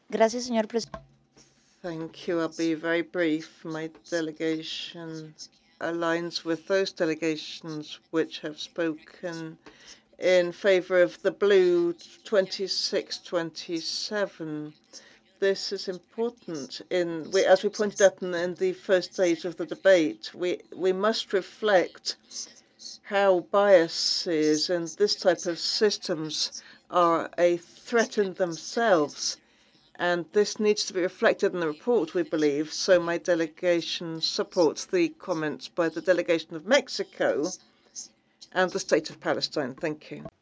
Gracias, señor presidente. Thank you. I'll be very brief. My delegation aligns with those delegations which have spoken in favor of the blue 2627. This is important as we pointed out in the first stage of the debate. We must reflect how biases and this type of systems are a threat in themselves. And this needs to be reflected in the report, we believe. So my delegation supports the comments by the delegation of Mexico and the State of Palestine. Thank you.